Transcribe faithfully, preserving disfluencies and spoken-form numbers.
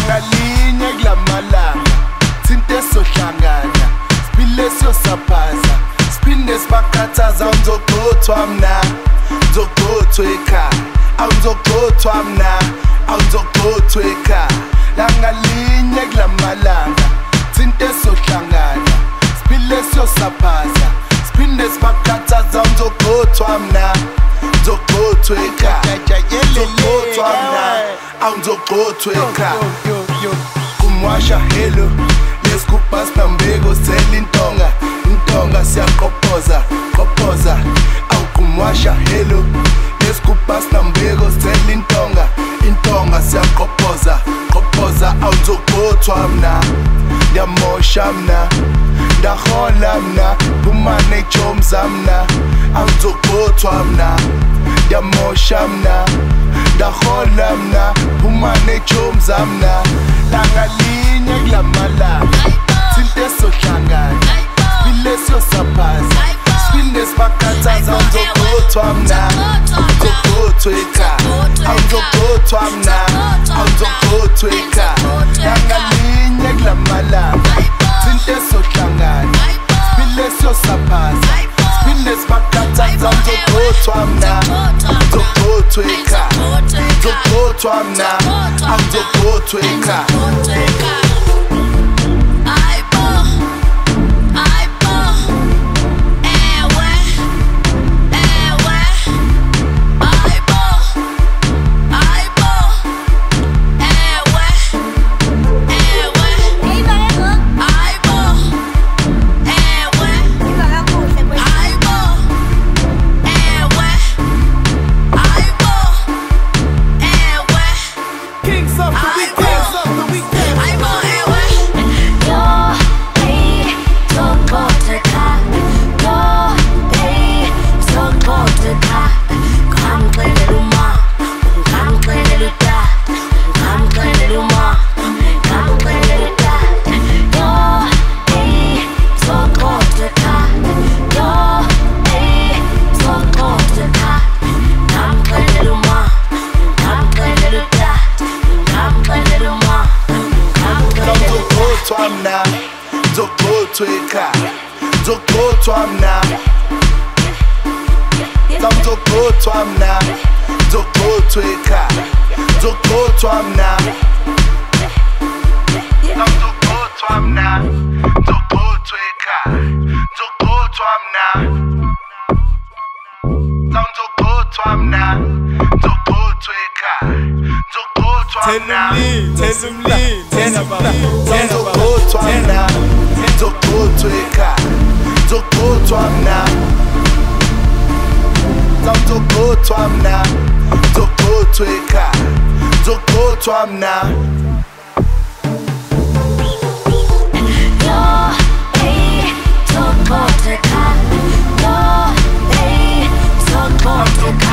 Langalinye kulamalanga Sinte sohlangana Sibile siyosaphaza Sipinde sibakhathaza Awuzogothwa mna Uzogothwa ekhaya Awuzogothwa mna Awuzogothwa ekhaya Langalinye kulamalanga Sinte sohlangana Sibile siyosaphaza Sipinde sibakhathaza Awuzogothwa mna Uzogothwa ekhaya Uzogothwa mna Awuzogothwa ekhaya Kumwasha hello Lesikupa sinambeko sela intonga Intonga siyaqophoza Qophoza Awukumwasha hello Lesikupa sinambeko sela intonga Intonga siyaqophoza Qophoza Awuzogothwa mna Ndiyamosha mna Ndahola mna Bumane chomza mna Awuzogothwa mna Ndiyamosha mna Ndahola mna Bumane chomza mna Langalinye kulamalanga Sinte sohlangana Sibile siyosaphaza Sipinde sibakhathaza Awuzogothwa mna Awuzogothwa ekhaya Awuzogothwa mna Awuzogothwa ekhaya Langalinye kulamalanga Sinte sohlangana Sibile siyosaphaza Sipinde sibakhathaza Awuzogothwa mna Awuzogothwa ekhaya Awuzogothwa mna Awuzogothwa ekhaya Mna Uzogothwa ekhaya Uzogothwa mna Uzogothwa mna Uzogothwa ekhaya Uzogothwa mna Uzogothwa mna Uzogothwa ekhaya Uzogothwa mna Uzogothwa mna Uzogothwa ekhaya Uzogothwa mna Tell them lean, tell them lean, Uzogothwa mna Uzogothwa ekhaya Uzogothwa mna Uzogothwa mna Uzogothwa ekhaya Uzogothwa mna Yo, hey, Uzogothwa ekhaya Yo, hey, Uzogothwa ekhaya